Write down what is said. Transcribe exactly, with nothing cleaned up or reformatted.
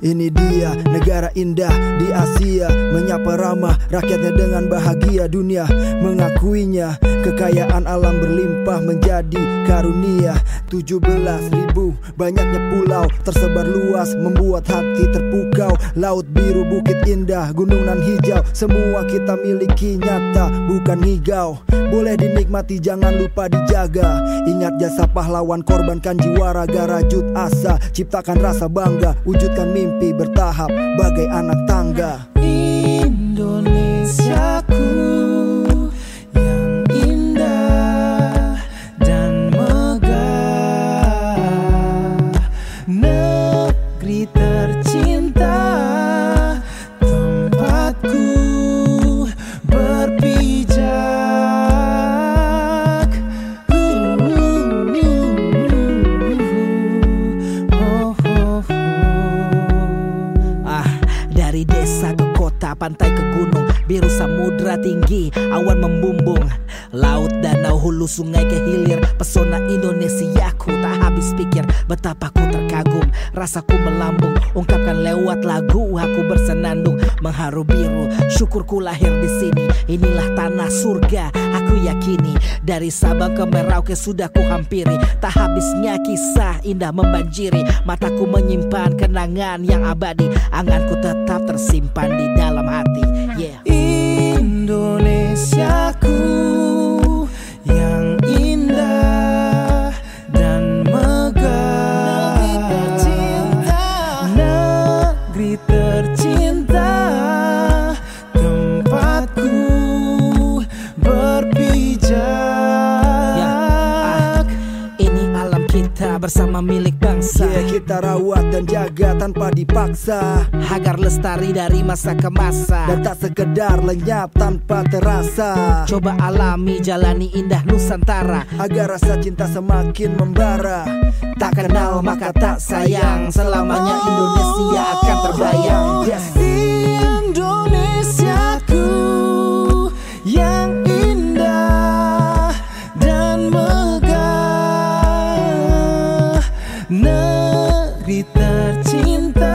Ini dia negara indah di Asia, menyapa ramah rakyatnya dengan bahagia. Dunia mengakuinya, kekayaan alam berlimpah menjadi karunia. Tujuh belas ribu banyaknya pulau tersebar luas, membuat hati terpukau. Laut biru, bukit indah, gunung nan hijau, semua kita miliki nyata bukan ngigau. Boleh dinikmati jangan lupa dijaga. Ingat jasa pahlawan, korbankan jiwa raga, rajut asa, ciptakan rasa bangga, wujudkan mimpi bertahap bagai anak tangga. Indonesiaku yang indah dan megah, negeri tercinta, tempatku berpijak. uh, uh, uh, uh, uh, uh. Ah, dari desa ke kota, pantai ke gunung, biru samudra tinggi, awan membumbung, laut, danau, hulu, sungai ke hilir. Pesona Indonesiaku tak habis pikir, betapa ku terkagum, rasaku melambung, ungkapkan lewat lagu. Aku bersenandung mengharu biru, syukurku lahir di sini. Inilah tanah surga, aku yakini. Dari Sabang ke Merauke sudah ku hampiri, tak habisnya kisah indah membanjiri. Mataku menyimpan kenangan yang abadi, anganku tetap tersimpan di dalam hati. Yeah. Indonesiaku yang indah dan megah, negeri tercinta, tempatku berpijak. Ya, ah, ini alam kita bersama milik bangsa. Yeah, kita rawat dan jaga tanpa dipaksa, agar lestari dari masa ke masa, dan tak sekedar lenyap tanpa terasa. Coba alami, jalani indah Nusantara, agar rasa cinta semakin membara. tak kenal maka tak sayang, selamanya Indonesia akan terbayang. Yes. Indonesiaku yang indah dan megah, negeri tercinta,